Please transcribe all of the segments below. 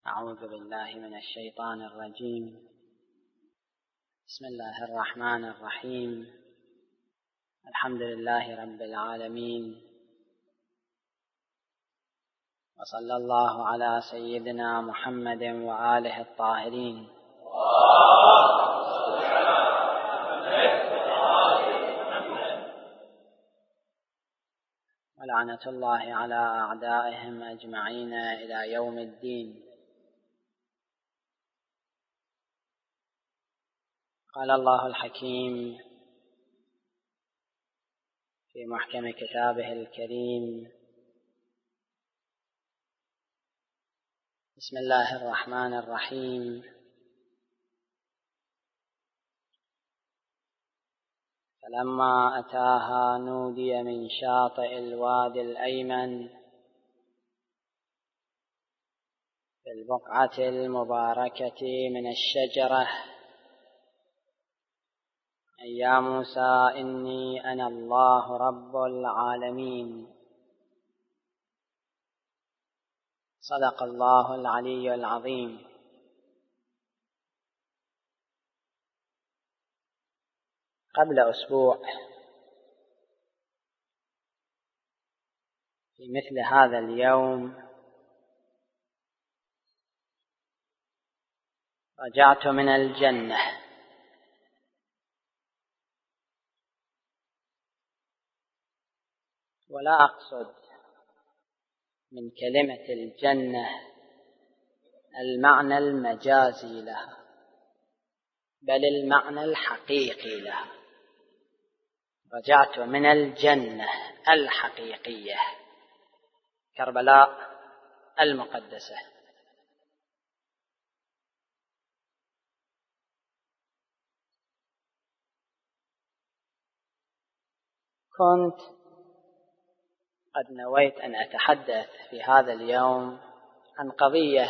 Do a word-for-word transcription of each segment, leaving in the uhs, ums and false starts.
أعوذ بالله من الشيطان الرجيم. بسم الله الرحمن الرحيم. الحمد لله رب العالمين، وصلى الله على سيدنا محمد وآله الطاهرين. ولعنة الله على أعدائهم أجمعين إلى يوم الدين. قال الله الحكيم في محكم كتابه الكريم: بسم الله الرحمن الرحيم. فلما أتاها نودي من شاطئ الوادي الأيمن في البقعة المباركة من الشجرة: يا موسى إني أنا الله رب العالمين. صدق الله العلي العظيم. قبل أسبوع في مثل هذا اليوم رجعت من الجنة، ولا أقصد من كلمة الجنة المعنى المجازي لها، بل المعنى الحقيقي لها. رجعت من الجنة الحقيقية، كربلاء المقدسة. كنت قد نويت أن أتحدث في هذا اليوم عن قضية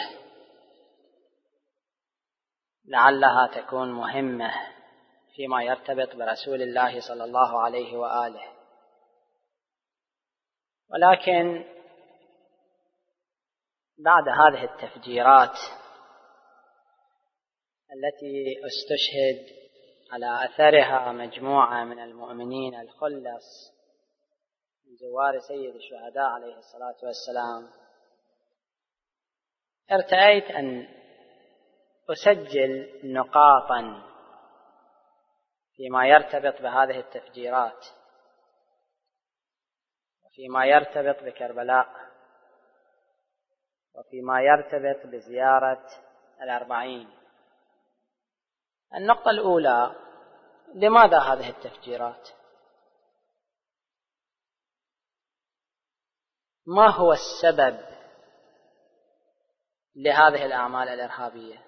لعلها تكون مهمة فيما يرتبط برسول الله صلى الله عليه وآله، ولكن بعد هذه التفجيرات التي استشهد على أثرها مجموعة من المؤمنين الخلص من زوار سيد الشهداء عليه الصلاة والسلام، ارتأيت أن أسجل نقاطا فيما يرتبط بهذه التفجيرات وفيما يرتبط بكربلاء وفيما يرتبط بزيارة الأربعين. النقطة الأولى: لماذا هذه التفجيرات؟ ما هو السبب لهذه الأعمال الإرهابية؟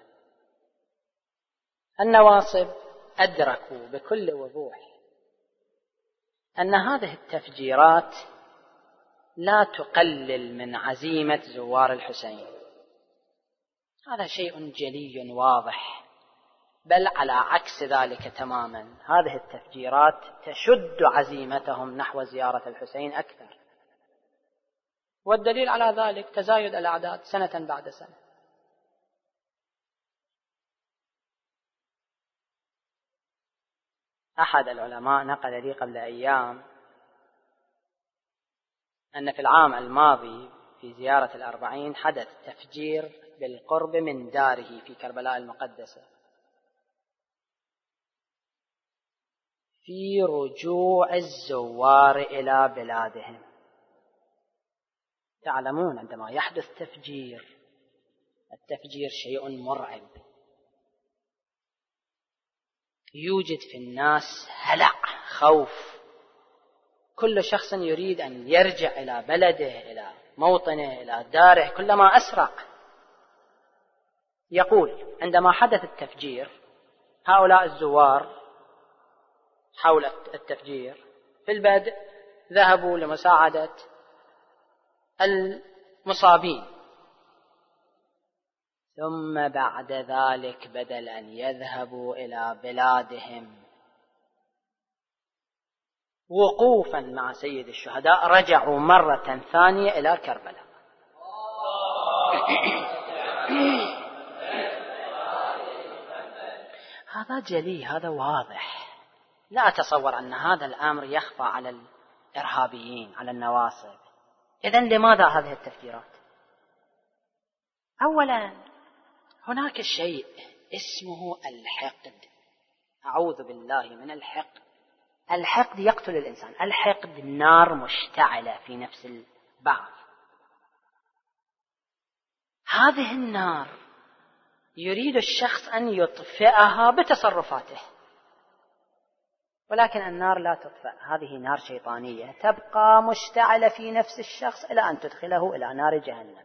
النواصب أدركوا بكل وضوح أن هذه التفجيرات لا تقلل من عزيمة زوار الحسين، هذا شيء جلي واضح، بل على عكس ذلك تماما، هذه التفجيرات تشد عزيمتهم نحو زيارة الحسين أكثر. والدليل على ذلك تزايد الأعداد سنة بعد سنة. أحد العلماء نقل لي قبل أيام أن في العام الماضي في زيارة الأربعين حدث تفجير بالقرب من داره في كربلاء المقدسة في رجوع الزوار إلى بلادهم. تعلمون عندما يحدث تفجير، التفجير شيء مرعب، يوجد في الناس هلع، خوف، كل شخص يريد أن يرجع إلى بلده، إلى موطنه، إلى داره كلما أسرع. يقول عندما حدث التفجير هؤلاء الزوار حول التفجير في البدء ذهبوا لمساعدة المصابين، ثم بعد ذلك بدل أن يذهبوا إلى بلادهم وقوفا مع سيد الشهداء رجعوا مرة ثانية إلى كربلاء. هذا جلي، هذا واضح. لا أتصور أن هذا الأمر يخفى على الإرهابيين، على النواصب. إذن لماذا هذه التفجيرات؟ أولا هناك شيء اسمه الحقد. أعوذ بالله من الحقد. الحقد يقتل الإنسان. الحقد نار مشتعلة في نفس البعض. هذه النار يريد الشخص أن يطفئها بتصرفاته، ولكن النار لا تطفأ. هذه نار شيطانية تبقى مشتعلة في نفس الشخص إلى أن تدخله إلى نار جهنم.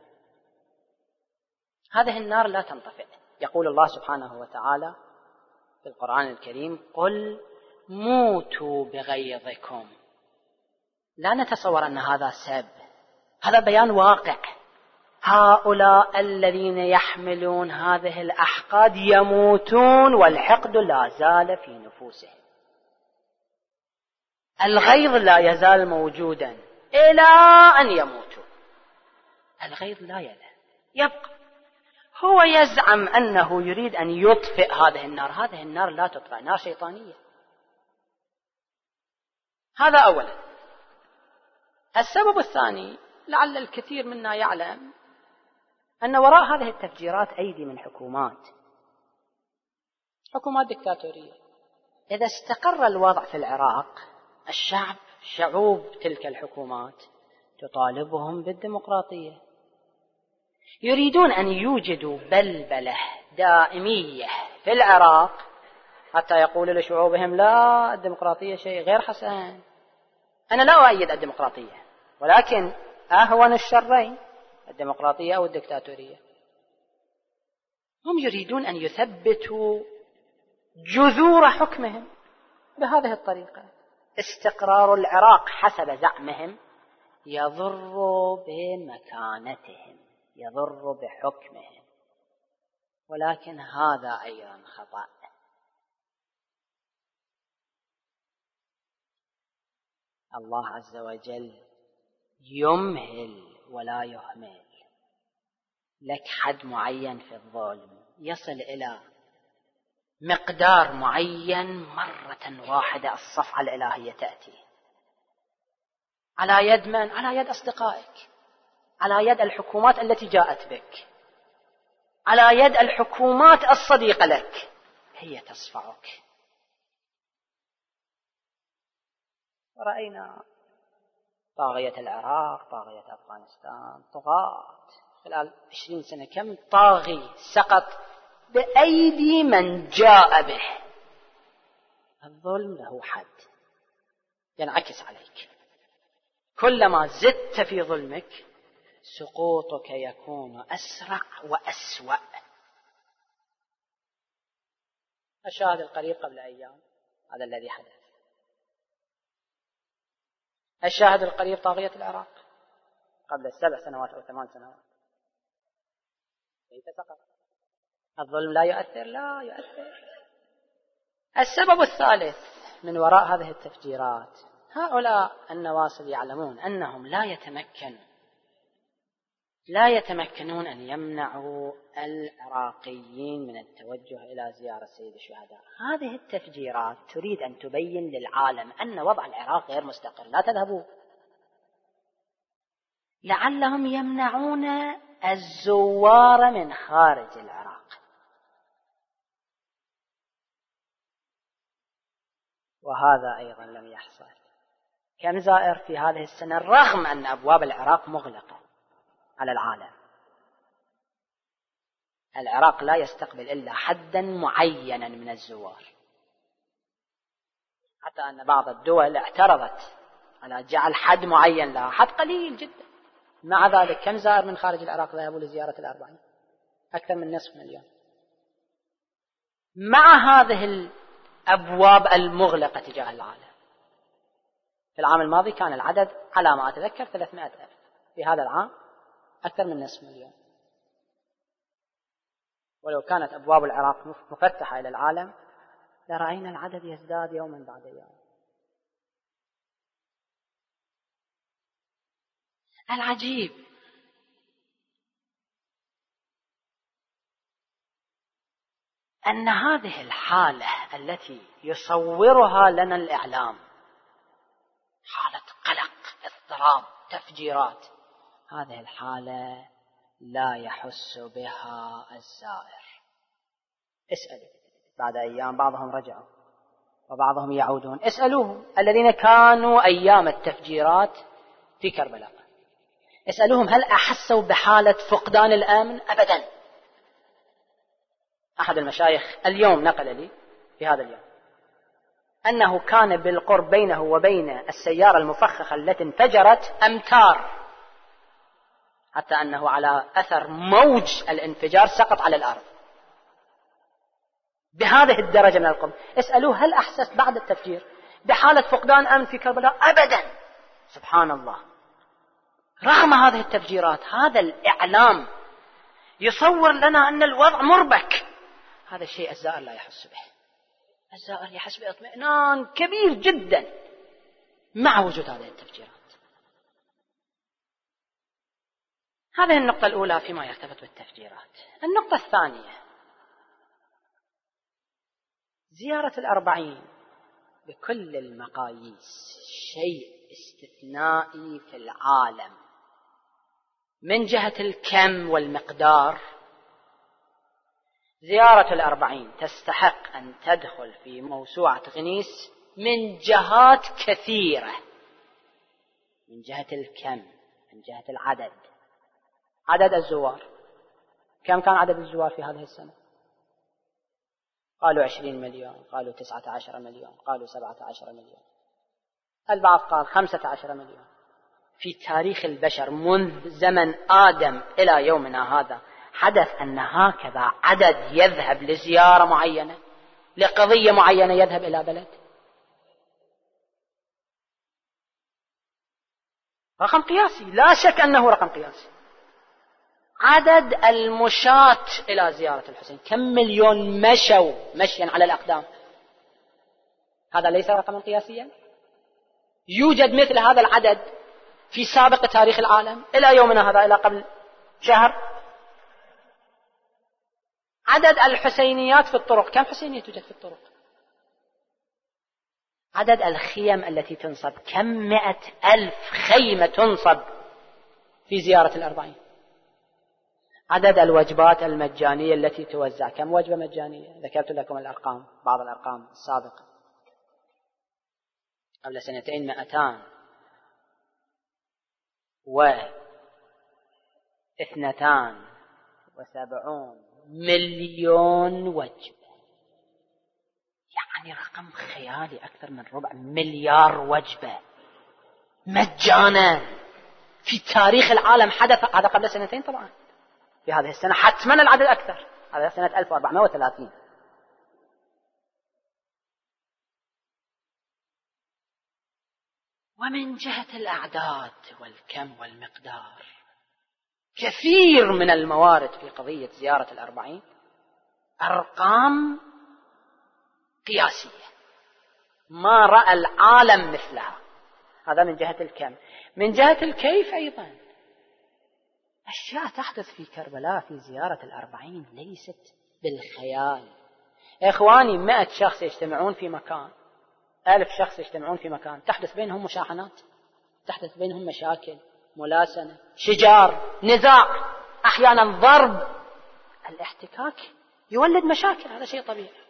هذه النار لا تنطفئ. يقول الله سبحانه وتعالى في القرآن الكريم: قل موتوا بغيظكم. لا نتصور أن هذا سب، هذا بيان واقع. هؤلاء الذين يحملون هذه الأحقاد يموتون والحقد لا زال في نفوسهم. الغيظ لا يزال موجودا إلى أن يموتوا. الغيظ لا يزال يبقى. هو يزعم أنه يريد أن يطفئ هذه النار. هذه النار لا تطفئ، نار شيطانية. هذا أولا. السبب الثاني، لعل الكثير منا يعلم أن وراء هذه التفجيرات أيدي من حكومات، حكومات ديكتاتورية. إذا استقر الوضع في العراق، الشعب، شعوب تلك الحكومات تطالبهم بالديمقراطية. يريدون أن يوجدوا بلبلة دائمية في العراق حتى يقولوا لشعوبهم: لا، الديمقراطية شيء غير حسن. أنا لا أؤيد الديمقراطية، ولكن أهون الشرين الديمقراطية أو الدكتاتورية. هم يريدون أن يثبتوا جذور حكمهم بهذه الطريقة. استقرار العراق حسب زعمهم يضر بمكانتهم، يضر بحكمهم، ولكن هذا أيضا خطأ. الله عز وجل يمهل ولا يهمل. لك حد معين في الظلم يصل إلى مقدار معين، مرة واحدة الصفعة الإلهية تأتي. على يد من؟ على يد أصدقائك، على يد الحكومات التي جاءت بك، على يد الحكومات الصديقة لك، هي تصفعك. ورأينا طاغية العراق، طاغية أفغانستان، طغاة خلال عشرين سنة. كم طاغي سقط بأيدي من جاء به. الظلم له حد ينعكس عليك. كلما زدت في ظلمك سقوطك يكون أسرع وأسوأ. الشاهد القريب قبل أيام هذا الذي حدث. الشاهد القريب طاغية العراق قبل سبع سنوات أو ثمان سنوات كيف سقط. الظلم لا يؤثر؟ لا يؤثر. السبب الثالث من وراء هذه التفجيرات، هؤلاء النواصب يعلمون أنهم لا يتمكنون لا يتمكنون أن يمنعوا العراقيين من التوجه إلى زيارة سيد الشهداء. هذه التفجيرات تريد أن تبين للعالم أن وضع العراق غير مستقر. لا تذهبوا. لعلهم يمنعون الزوار من خارج العراق. وهذا أيضا لم يحصل. كم زائر في هذه السنة رغم أن أبواب العراق مغلقة على العالم. العراق لا يستقبل إلا حدا معينا من الزوار، حتى أن بعض الدول اعترضت على جعل حد معين لها، حد قليل جدا. مع ذلك كم زائر من خارج العراق ذهبوا لزيارة الأربعين؟ أكثر من نصف مليون. مع هذه الأبواب المغلقة تجاه العالم. في العام الماضي كان العدد على ما أتذكر ثلاثمائة ألف. في هذا العام أكثر من نصف مليون. ولو كانت أبواب العراق مفتحة إلى العالم لرأينا العدد يزداد يوما بعد يوم. العجيب أن هذه الحالة التي يصورها لنا الإعلام، حالة قلق، اضطراب، تفجيرات، هذه الحالة لا يحس بها الزائر. اسألوا بعد أيام، بعضهم رجعوا وبعضهم يعودون، اسألوهم الذين كانوا أيام التفجيرات في كربلاء، اسألوهم هل أحسوا بحالة فقدان الأمن؟ أبدا. أحد المشايخ اليوم نقل لي في هذا اليوم أنه كان بالقرب بينه وبين السيارة المفخخة التي انفجرت أمتار، حتى أنه على أثر موج الانفجار سقط على الأرض. بهذه الدرجة من القرب. اسألوه هل أحسست بعد التفجير بحالة فقدان أمن في كربلاء؟ أبدا. سبحان الله، رغم هذه التفجيرات هذا الإعلام يصور لنا أن الوضع مربك. هذا الشيء الزائر لا يحس به. الزائر يحس باطمئنان كبير جدا مع وجود هذه التفجيرات. هذه النقطة الأولى فيما يرتبط بالتفجيرات. النقطة الثانية، زيارة الأربعين بكل المقاييس شيء استثنائي في العالم من جهة الكم والمقدار. زيارة الأربعين تستحق أن تدخل في موسوعة غنيس من جهات كثيرة، من جهة الكم، من جهة العدد. عدد الزوار، كم كان عدد الزوار في هذه السنة؟ قالوا عشرين مليون، قالوا تسعة عشر مليون، قالوا سبعة عشر مليون، البعض قال خمسة عشر مليون. في تاريخ البشر منذ زمن آدم إلى يومنا هذا حدث أن هكذا عدد يذهب لزيارة معينة، لقضية معينة يذهب إلى بلد؟ رقم قياسي، لا شك أنه رقم قياسي. عدد المشاة إلى زيارة الحسين، كم مليون مشوا مشيا على الأقدام؟ هذا ليس رقما قياسيا؟ يوجد مثل هذا العدد في سابق تاريخ العالم إلى يومنا هذا، إلى قبل شهر؟ عدد الحسينيات في الطرق، كم حسينية توجد في الطرق؟ عدد الخيم التي تنصب، كم مئة ألف خيمة تنصب في زيارة الأربعين؟ عدد الوجبات المجانية التي توزع، كم وجبة مجانية؟ ذكرت لكم الأرقام، بعض الأرقام السابقة. قبل سنتين مئتان واثنتان وسبعون مليون وجبة، يعني رقم خيالي، أكثر من ربع مليار وجبة مجانا في تاريخ العالم. حدث هذا قبل سنتين، طبعا في هذه السنة حتما العدد أكثر، هذا سنة ألف وأربعمائة وثلاثين. ومن جهة الأعداد والكم والمقدار، كثير من الموارد في قضية زيارة الأربعين أرقام قياسية ما رأى العالم مثلها. هذا من جهة الكم. من جهة الكيف أيضا، أشياء تحدث في كربلاء في زيارة الأربعين ليست بالخيال. إخواني، مئة شخص يجتمعون في مكان، ألف شخص يجتمعون في مكان، تحدث بينهم مشاحنات، تحدث بينهم مشاكل، ملاسنة، شجار، نزاع، أحيانا ضرب. الاحتكاك يولد مشاكل، هذا شيء طبيعي.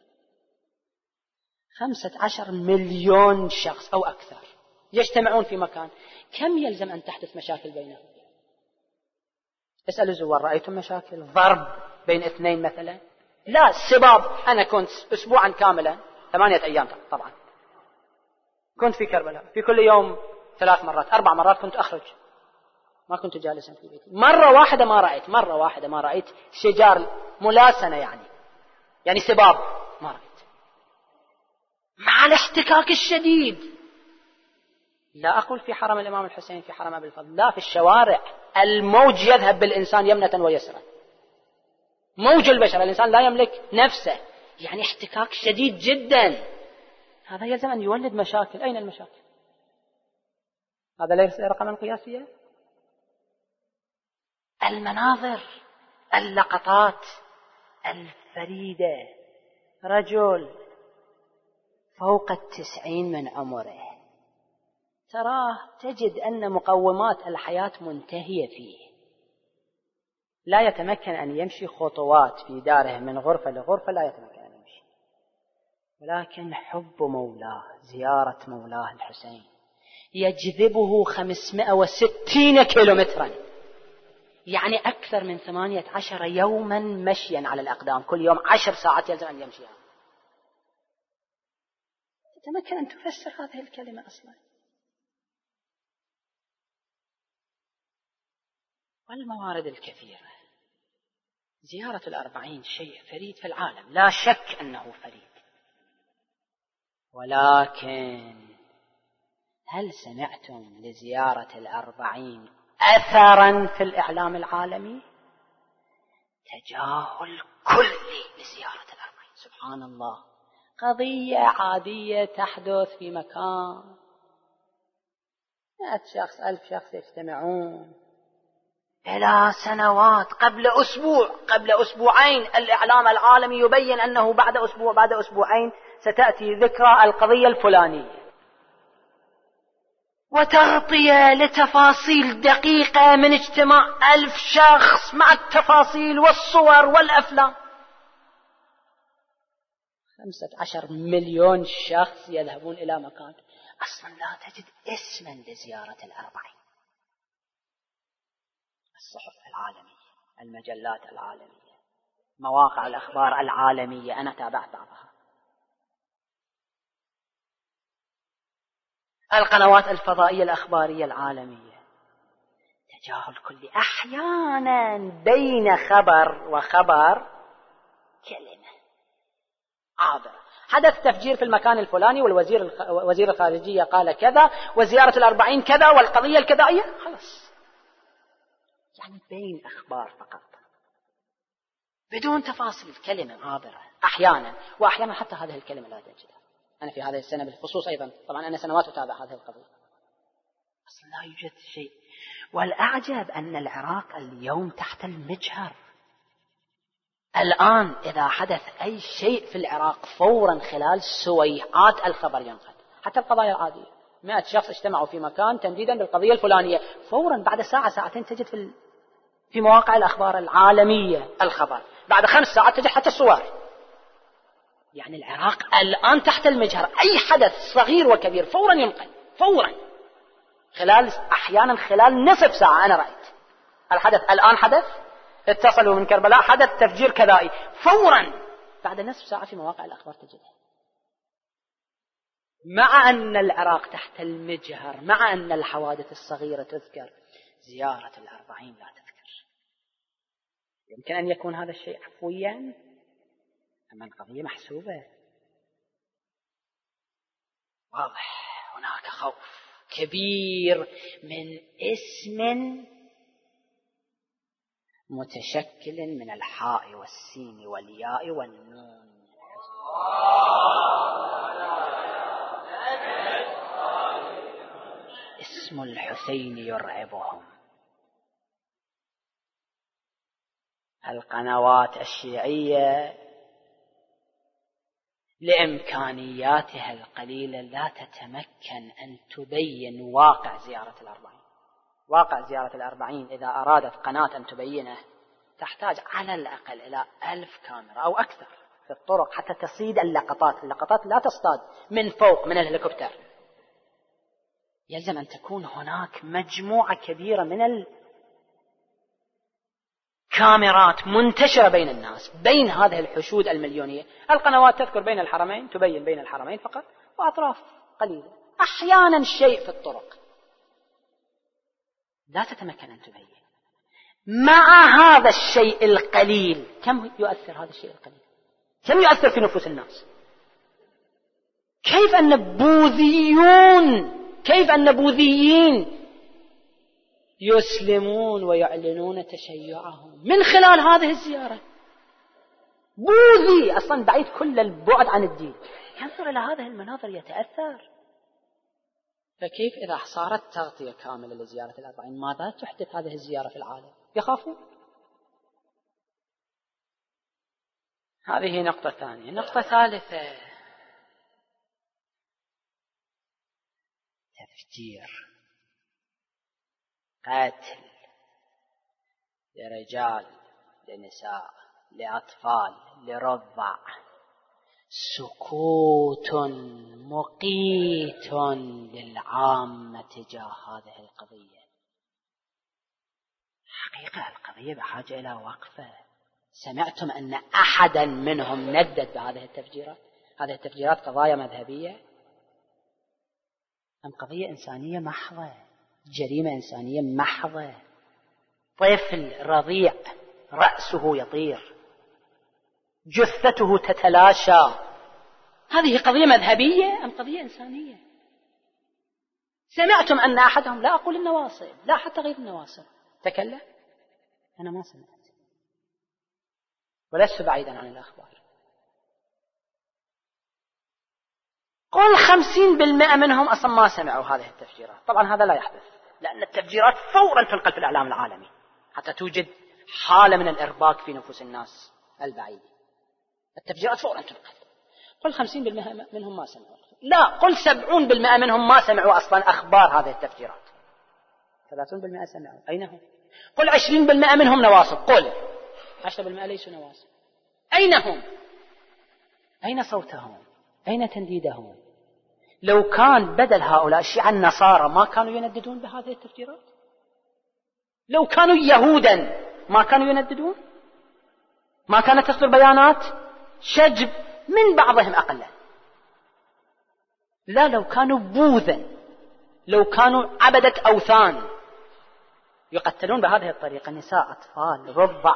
خمسة عشر مليون شخص أو أكثر يجتمعون في مكان، كم يلزم أن تحدث مشاكل بينهم؟ اسألوا زوار، رأيتم مشاكل ضرب بين اثنين مثلا؟ لا، سباب. أنا كنت أسبوعا كاملا، ثمانية أيام طبعا، كنت في كربلاء، في كل يوم ثلاث مرات أربع مرات كنت أخرج، ما كنت جالسا في بيتي. مرة واحدة ما رأيت مرة واحدة ما رأيت شجار ملاسنة، يعني يعني سباب، ما رأيت. مع الاحتكاك الشديد، لا أقول في حرم الإمام الحسين، في حرم أبي الفضل، لا، في الشوارع الموج يذهب بالإنسان يمنة ويسرا، موج البشر، الإنسان لا يملك نفسه، يعني احتكاك شديد جدا. هذا يلزم أن يولد مشاكل. أين المشاكل؟ هذا ليس رقما قياسيا. المناظر، اللقطات، الفريدة، رجل فوق التسعين من عمره، تراه تجد أن مقومات الحياة منتهية فيه، لا يتمكن أن يمشي خطوات في داره من غرفة لغرفة، لا يتمكن أن يمشي، ولكن حب مولاه، زيارة مولاه الحسين يجذبه خمسمائة وستين كيلومترا، يعني أكثر من ثمانية عشر يوما مشيا على الأقدام، كل يوم عشر ساعات يلزم أن يمشي. تتمكن أن تفسر هذه الكلمة أصلا؟ والموارد الكثيرة. زيارة الأربعين شيء فريد في العالم، لا شك أنه فريد، ولكن هل سمعتم لزيارة الأربعين أثرا في الإعلام العالمي؟ تجاهل كلي لزيارة الأربعين. سبحان الله، قضية عادية تحدث في مكان، مئة شخص ألف شخص يجتمعون، إلى سنوات قبل أسبوع قبل أسبوعين الإعلام العالمي يبين أنه بعد أسبوع بعد أسبوعين ستأتي ذكرى القضية الفلانية، وتغطية لتفاصيل دقيقة من اجتماع ألف شخص مع التفاصيل والصور والأفلام. خمسة عشر مليون شخص يذهبون إلى مكان، أصلا لا تجد اسما لزيارة الأربعين. الصحف العالمية، المجلات العالمية، مواقع الأخبار العالمية، أنا تابعت بعضها، القنوات الفضائية الأخبارية العالمية، تجاهل كلي. أحيانا بين خبر وخبر كلمة عابرة، حدث تفجير في المكان الفلاني والوزير وزير الخارجية قال كذا وزيارة الأربعين كذا والقضية الكذائية، خلاص، يعني بين أخبار فقط بدون تفاصيل، كلمة عابرة أحيانا، وأحيانا حتى هذه الكلمة لا تجدها. أنا في هذه السنة بالخصوص أيضا، طبعا أنا سنوات أتابع هذه القضية، أصلا لا يوجد شيء. والأعجب أن العراق اليوم تحت المجهر. الآن إذا حدث أي شيء في العراق فورا خلال سويعات الخبر ينقل، حتى القضايا العادية، مئة شخص اجتمعوا في مكان تنديدا بالقضية الفلانية، فورا بعد ساعة ساعتين تجد في في مواقع الأخبار العالمية الخبر، بعد خمس ساعات تجد حتى الصور. يعني العراق الآن تحت المجهر، أي حدث صغير وكبير فورا ينقل، فورا خلال أحيانا خلال نصف ساعة. أنا رأيت الحدث الآن حدث، اتصلوا من كربلاء حدث تفجير كذائي، فورا بعد نصف ساعة في مواقع الأخبار تجدها. مع أن العراق تحت المجهر، مع أن الحوادث الصغيرة تذكر، زيارة الأربعين لا تذكر. يمكن أن يكون هذا الشيء عفويا، أما القضية محسوبة. واضح هناك خوف كبير من اسم متشكل من الحاء والسين والياء والنون. اسم الحسين يرعبهم. القنوات الشيعية لإمكانياتها القليلة لا تتمكن أن تبين واقع زيارة الأربعين. واقع زيارة الأربعين إذا أرادت قناة أن تبينه تحتاج على الأقل إلى ألف كاميرا أو أكثر في الطرق حتى تصيد اللقطات. اللقطات لا تصطاد من فوق من الهليكوبتر، يلزم أن تكون هناك مجموعة كبيرة من الكاميرات منتشرة بين الناس، بين هذه الحشود المليونية. القنوات تذكر بين الحرمين، تبين بين الحرمين فقط وأطراف قليلة، أحيانا شيء في الطرق، لا تتمكن أن تبين. مع هذا الشيء القليل كم يؤثر هذا الشيء القليل؟ كم يؤثر في نفوس الناس؟ كيف أن بوذيون كيف أن بوذيين يسلمون ويعلنون تشيعهم من خلال هذه الزيارة؟ بوذي أصلا بعيد كل البعد عن الدين ينظر إلى هذه المناظر يتأثر. فكيف إذا صارت تغطية كاملة لزيارة الأربعين ماذا تحدث هذه الزيارة في العالم؟ يخافون. هذه نقطة ثانية. نقطة ثالثة، تفجير، قتل لرجال، لنساء، لأطفال، لرضع، سكوت مقيت للعامة تجاه هذه القضية. حقيقة القضية بحاجة إلى وقفة. سمعتم أن أحدا منهم ندد بهذه التفجيرات؟ هذه التفجيرات قضايا مذهبية أم قضية إنسانية محضة، جريمة إنسانية محضة؟ طفل رضيع رأسه يطير، جثته تتلاشى، هذه قضية مذهبية أم قضية إنسانية؟ سمعتم أن أحدهم، لا أقول النواصب، لا حتى غير النواصب، تكلم؟ أنا ما سمعت، ولست بعيدا عن الأخبار. قل خمسين بالمئة منهم أصلا ما سمعوا هذه التفجيرات. طبعا هذا لا يحدث، لأن التفجيرات فورا تنقل في الإعلام العالمي حتى توجد حالة من الإرباك في نفوس الناس البعيد. التفجيرات فورا تنقل. قل خمسين بالمئة منهم ما سمعوا، لا قل سبعون بالمئة منهم ما سمعوا أصلا أخبار هذه التفجيرات. ثلاثون بالمئة سمعوا، أين هم؟ قل عشرين بالمئة منهم نواصب، قل عشرة بالمئة ليسوا نواصب، أين هم؟ أين صوتهم؟ أين تنديدهم؟ لو كان بدل هؤلاء الشيعة النصارى ما كانوا ينددون بهذه التفجيرات؟ لو كانوا يهودا ما كانوا ينددون؟ ما كانت تصدر بيانات شجب من بعضهم أقلا؟ لا، لو كانوا بوذا، لو كانوا عبدة أوثان يقتلون بهذه الطريقة، نساء، أطفال، رضع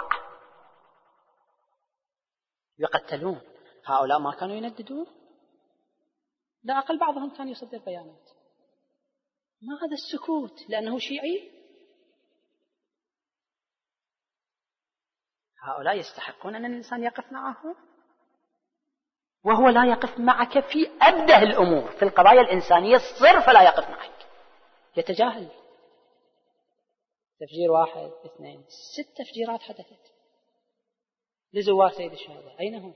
يقتلون، هؤلاء ما كانوا ينددون؟ لا أقل بعضهم كان يصدر بيانات. ما هذا السكوت لأنه شيعي؟ هؤلاء يستحقون أن الإنسان يقف معهم، وهو لا يقف معك في أبده الأمور. في القضايا الإنسانية صرف لا يقف معك، يتجاهل. تفجير واحد، اثنين، ست تفجيرات حدثت لزوار سيد الشهداء، أين هم؟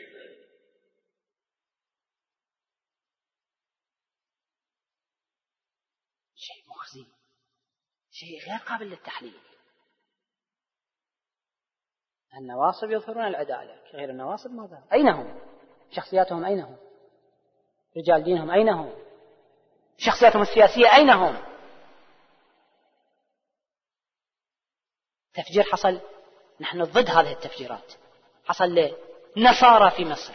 شيء مخزي، شيء غير قابل للتحليل. النواصب يظهرون العدالة، غير النواصب ماذا؟ أين هم؟ شخصياتهم أين هم؟ رجال دينهم أين هم؟ شخصياتهم السياسية أين هم؟ تفجير حصل، نحن ضد هذه التفجيرات، حصل لنصارى في مصر،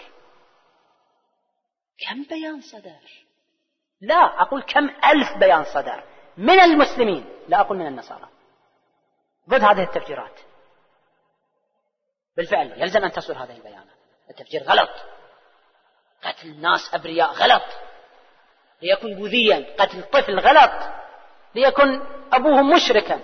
كم بيان صدر؟ لا أقول كم ألف بيان صدر من المسلمين، لا أقول من النصارى، ضد هذه التفجيرات. بالفعل يلزم أن تصل هذه البيانات. التفجير غلط، قتل الناس أبرياء غلط، ليكن بوذيا، قتل طفل غلط، ليكن أبوه مشركا.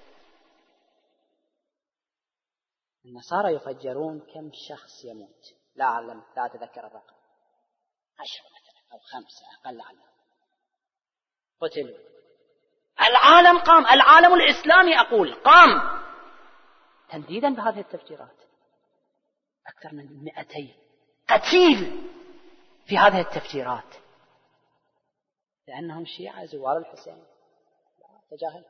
النصارى يفجرون كم شخص يموت؟ لا أعلم، لا أتذكر الرقم، عشرة مثلا أو خمسة أقل عنه قتلوا. العالم قام، العالم الإسلامي أقول قام تنديدا بهذه التفجيرات. أكثر من مئتين قتيل في هذه التفجيرات لأنهم شيعة زوار الحسين. لا تجاهل.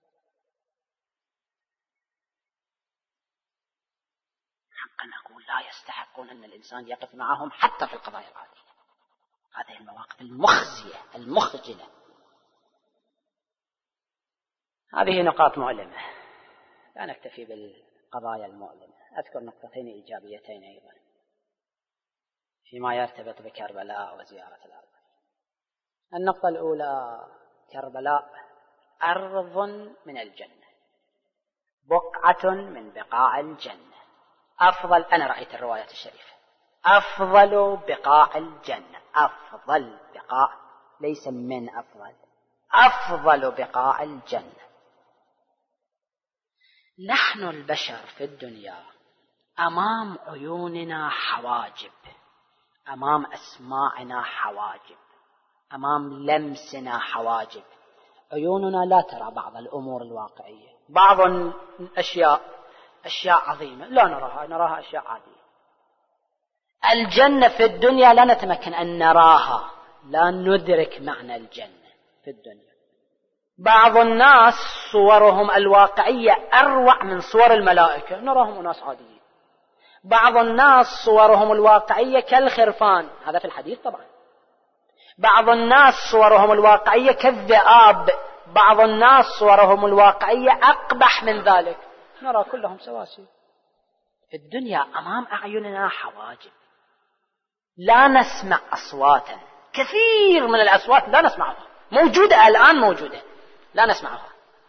حقا أقول لا يستحقون أن الإنسان يقف معهم حتى في القضايا العادية. هذه المواقف المخزية المخجلة. هذه نقاط مؤلمة، لا نكتفي بالقضايا المؤلمة. أذكر نقطتين إيجابيتين أيضا فيما يرتبط بكربلاء وزيارة الأرض. النقطة الأولى، كربلاء أرض من الجنة، بقعة من بقاع الجنة، أفضل، أنا رأيت الروايات الشريفة، أفضل بقاع الجنة، أفضل بقاع، ليس من أفضل، أفضل بقاع الجنة. نحن البشر في الدنيا أمام عيوننا حواجب، أمام أسماعنا حواجب، أمام لمسنا حواجب. عيوننا لا ترى بعض الأمور الواقعية، بعض الأشياء أشياء عظيمة لا نراها، نراها أشياء عادية. الجنة في الدنيا لا نتمكن أن نراها، لا ندرك معنى الجنة في الدنيا. بعض الناس صورهم الواقعية أروع من صور الملائكة، نراهم أناس عاديين. بعض الناس صورهم الواقعية كالخرفان، هذا في الحديث طبعا. بعض الناس صورهم الواقعية كالذئاب، بعض الناس صورهم الواقعية أقبح من ذلك، نرى كلهم سواسية. في الدنيا أمام أعيننا حواجب، لا نسمع أصواتا، كثير من الأصوات لا نسمعها، موجودة الآن موجودة لا نسمعها.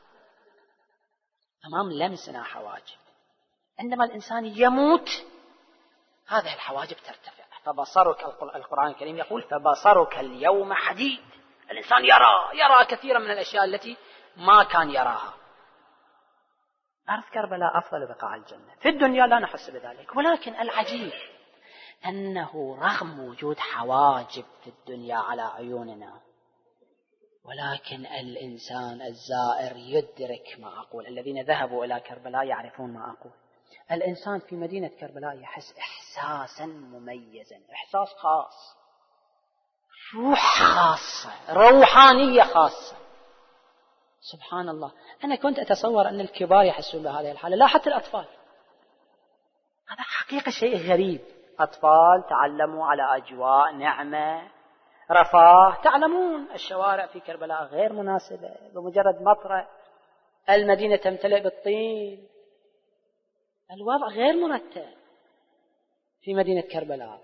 أمام لمسنا حواجب. عندما الإنسان يموت هذه الحواجب ترتفع، فبصرك، القرآن الكريم يقول فبصرك اليوم حديد. الإنسان يرى يرى كثيرا من الأشياء التي ما كان يراها. أرض كربلاء أفضل بقاع الجنة، في الدنيا لا نحس بذلك. ولكن العجيب أنه رغم وجود حواجب في الدنيا على عيوننا، ولكن الإنسان الزائر يدرك ما أقول. الذين ذهبوا إلى كربلاء يعرفون ما أقول. الإنسان في مدينة كربلاء يحس إحساسا مميزا، إحساس خاص، روح خاصة، روحانية خاصة. سبحان الله، أنا كنت أتصور أن الكبار يحسون بهذه الحالة، لا حتى الأطفال. هذا حقيقة شيء غريب. أطفال تعلموا على أجواء نعمة رفاه، تعلمون الشوارع في كربلاء غير مناسبة، بمجرد مطرة المدينة تمتلئ بالطين، الوضع غير مرتب في مدينة كربلاء.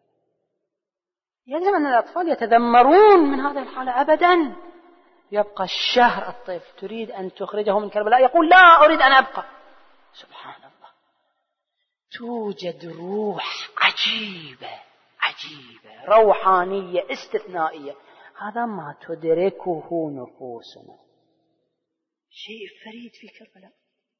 يجب أن الأطفال يتذمرون من هذه الحالة أبدا. يبقى الشهر الطفل تريد أن تخرجه من كربلاء يقول لا أريد أن أبقى. سبحان الله، توجد روح عجيبة عجيبة، روحانية استثنائية، هذا ما تدركه نفوسنا، شيء فريد في كربلاء.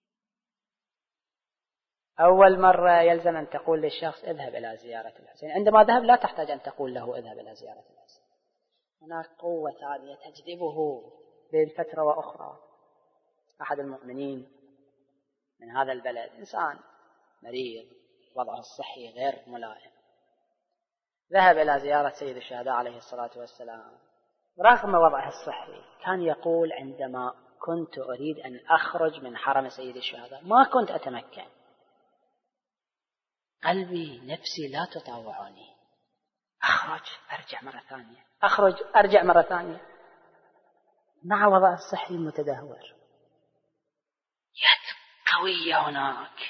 أول مرة يلزم أن تقول للشخص اذهب إلى زيارة الحسين، عندما ذهب لا تحتاج أن تقول له اذهب إلى زيارة الحسين. هناك قوة ثانية تجذبه بين فترة وأخرى. أحد المؤمنين من هذا البلد، إنسان مريض وضعه الصحي غير ملائم، ذهب إلى زيارة سيد الشهداء عليه الصلاة والسلام. رغم وضعه الصحي كان يقول عندما كنت أريد أن أخرج من حرم سيد الشهداء ما كنت أتمكن، قلبي نفسي لا تطاوعني، أخرج أرجع مرة ثانية، أخرج أرجع مرة ثانية، مع وضع الصحي المتدهور. يد قوية هناك.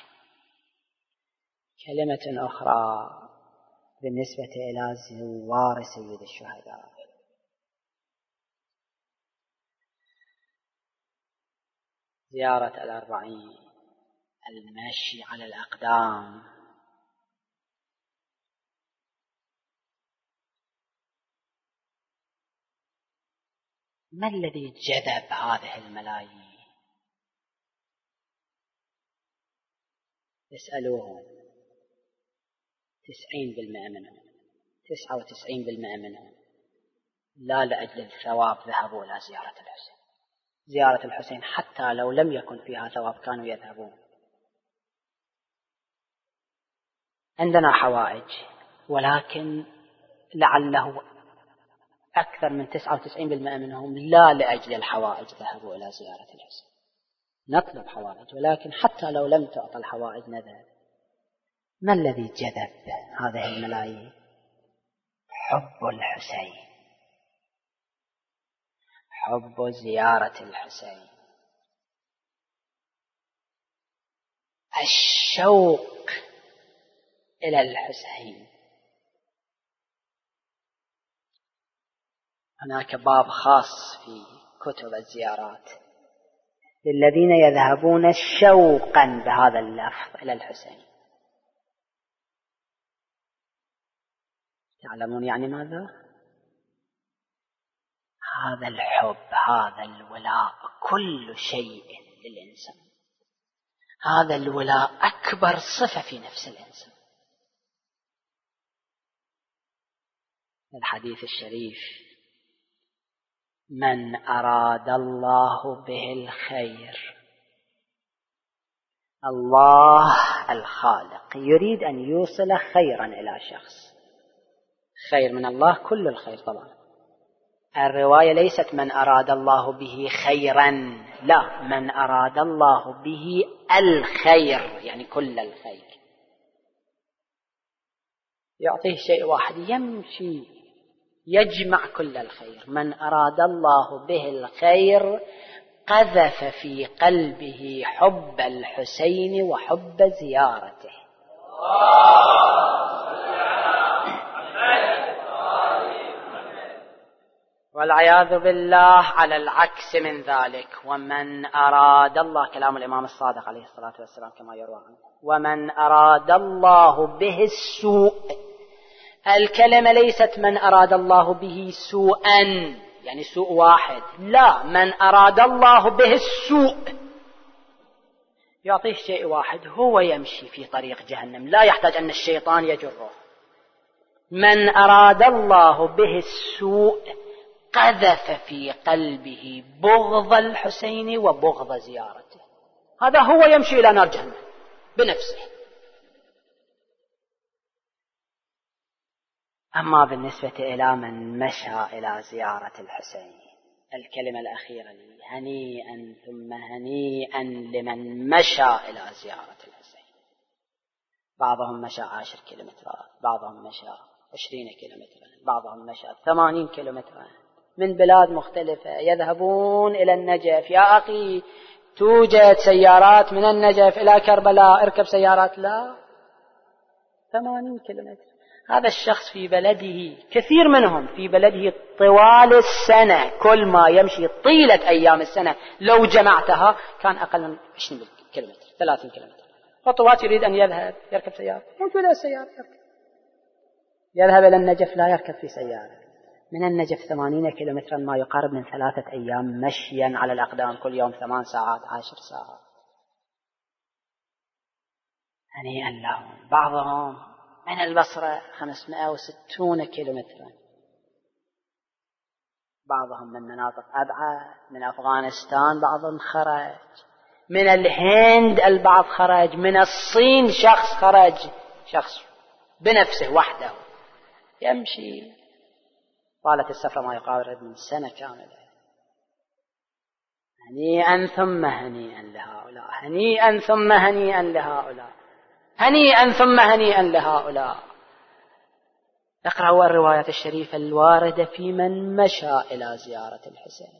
كلمة أخرى بالنسبة إلى زوار سيد الشهداء، زيارة الأربعين، المشي على الأقدام، ما الذي جذب هذه الملايين؟ اسألوهم، تسعين بالمئة منهم، تسعة وتسعين بالمئة منهم لا لأجل الثواب ذهبوا إلى زيارة الحسين. زيارة الحسين حتى لو لم يكن فيها ثواب كانوا يذهبون. عندنا حوائج، ولكن لعله أكثر من تسعة وتسعين بالمئة منهم لا لأجل الحوائج ذهبوا إلى زيارة الحسين. نطلب حوائج، ولكن حتى لو لم تعطى الحوائج نذهب. ما الذي جذب هذه الملايين؟ حب الحسين، حب زيارة الحسين، الشوق إلى الحسين. هناك باب خاص في كتب الزيارات للذين يذهبون شوقا بهذا اللفظ إلى الحسين. تعلمون يعني ماذا؟ هذا الحب، هذا الولاء كل شيء للإنسان. هذا الولاء أكبر صفة في نفس الإنسان. الحديث الشريف: من أراد الله به الخير الله الخالق يريد أن يوصل خيرا إلى شخص، خير من الله كل الخير طبعا. الرواية ليست من أراد الله به خيرا، لا، من أراد الله به الخير، يعني كل الخير. يعطيه شيء واحد يمشي يجمع كل الخير. من أراد الله به الخير قذف في قلبه حب الحسين وحب زيارته. والعياذ بالله على العكس من ذلك. ومن أراد الله، كلام الإمام الصادق عليه الصلاة والسلام كما يروى عنه، ومن أراد الله به السوء، الكلمة ليست من أراد الله به سوءا يعني سوء واحد، لا، من أراد الله به السوء يعطيه شيء واحد، هو يمشي في طريق جهنم لا يحتاج أن الشيطان يجره. من أراد الله به السوء قذف في قلبه بغض الحسين وبغض زيارته، هذا هو يمشي إلى نار جهنم بنفسه. أما بالنسبة إلى من مشى إلى زيارة الحسين، الكلمة الأخيرة لي هنيئا ثم هنيئا لمن مشى إلى زيارة الحسين. بعضهم مشى عشر كيلومترات، بعضهم مشى عشرين كيلومترا، بعضهم مشى ثمانين كيلومترا من بلاد مختلفة يذهبون إلى النجف. يا أخي توجد سيارات من النجف إلى كربلاء، اركب سيارات، لا، ثمانين كيلومتر. هذا الشخص في بلده، كثير منهم في بلده طوال السنة، كل ما يمشي طيلة أيام السنة لو جمعتها كان أقل من عشرين كيلومتر، ثلاثين كيلومتر. خطوات يريد أن يذهب يركب سيارة، يمشي إلى السيارة يركب. يذهب إلى النجف لا يركب في سيارة. من النجف ثمانين كيلومترا، ما يقارب من ثلاثة أيام مشيا على الأقدام، كل يوم ثمان ساعات عشر ساعات. هنيئا لهم. بعضهم من البصرة خمسمائة وستين كيلومترا، بعضهم من مناطق أبعد، من أفغانستان بعضهم خرج، من الهند البعض خرج، من الصين شخص خرج، شخص بنفسه وحده يمشي. طالت السفرة ما يقارب من سنة كاملة. هنيئا ثم هنيئا لهؤلاء، هنيئا ثم هنيئا لهؤلاء، هنيئا ثم هنيئا لهؤلاء. اقرأوا الروايات الشريفة الواردة في من مشى إلى زيارة الحسين،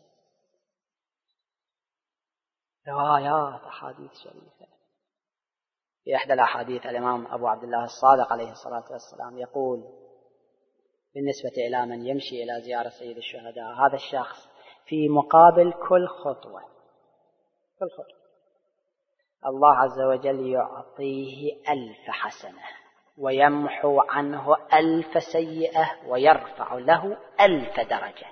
روايات أحاديث شريفة. في إحدى الأحاديث الإمام أبو عبد الله الصادق عليه الصلاة والسلام يقول بالنسبة إلى من يمشي إلى زيارة سيد الشهداء، هذا الشخص في مقابل كل خطوة كل خطوة الله عز وجل يعطيه ألف حسنة ويمحو عنه ألف سيئة ويرفع له ألف درجة.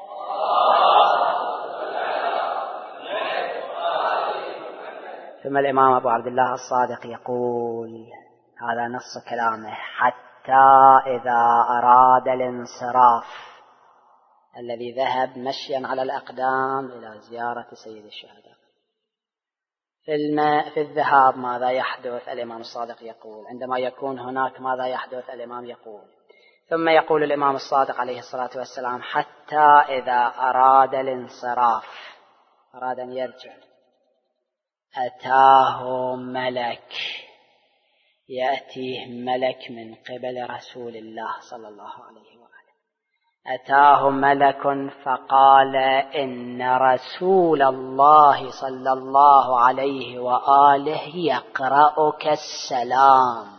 ثم الإمام أبو عبد الله الصادق يقول، هذا نص كلامه، حتى إذا أراد الانصراف، الذي ذهب مشيا على الأقدام إلى زيارة سيد الشهداء، في الماء في الذهاب ماذا يحدث؟ الإمام الصادق يقول عندما يكون هناك ماذا يحدث؟ الإمام يقول ثم يقول الإمام الصادق عليه الصلاة والسلام، حتى إذا أراد الانصراف، أراد أن يرجع، أتاه ملك، يأتيه ملك من قبل رسول الله صلى الله عليه وآله، أتاه ملك فقال إن رسول الله صلى الله عليه وآله يقرأك السلام.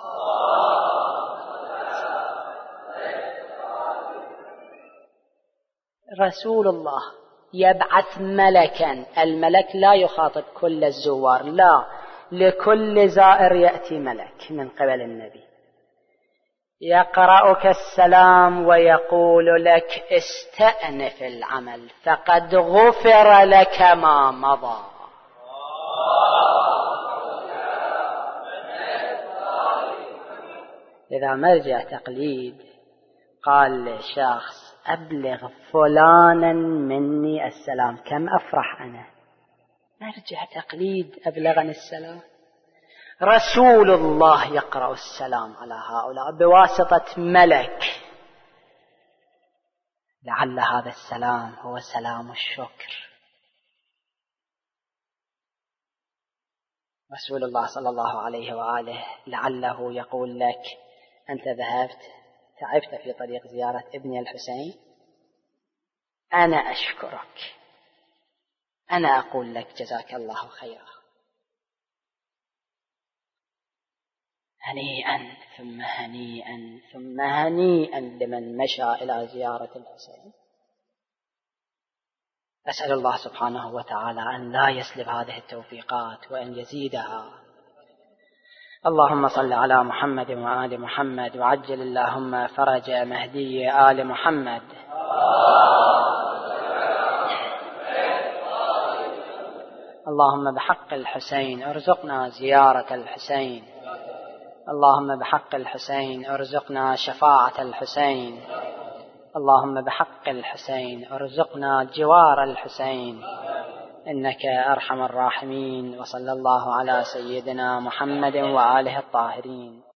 رسول الله يبعث ملكا، الملك لا يخاطب كل الزوار، لا، لكل زائر يأتي ملك من قبل النبي يقرأك السلام ويقول لك استأنف العمل فقد غفر لك ما مضى. إذا مرجع تقليد قال لشخص أبلغ فلانا مني السلام، كم أفرح أنا. مرجع تقليد أبلغني السلام، رسول الله يقرأ السلام على هؤلاء بواسطة ملك، لعل هذا السلام هو سلام الشكر. رسول الله صلى الله عليه وآله لعله يقول لك: أنت ذهبت تعبت في طريق زيارة ابني الحسين، أنا أشكرك، أنا أقول لك جزاك الله خيرا. هنيئا ثم هنيئا ثم هنيئا لمن مشى إلى زيارة الحسين. أسأل الله سبحانه وتعالى أن لا يسلب هذه التوفيقات وأن يزيدها. اللهم صل على محمد وآل محمد، وعجل اللهم فرج مهدي آل محمد. اللهم بحق الحسين ارزقنا زيارة الحسين، اللهم بحق الحسين ارزقنا شفاعة الحسين، اللهم بحق الحسين ارزقنا جوار الحسين، إنك أرحم الراحمين. وصلى الله على سيدنا محمد وآله الطاهرين.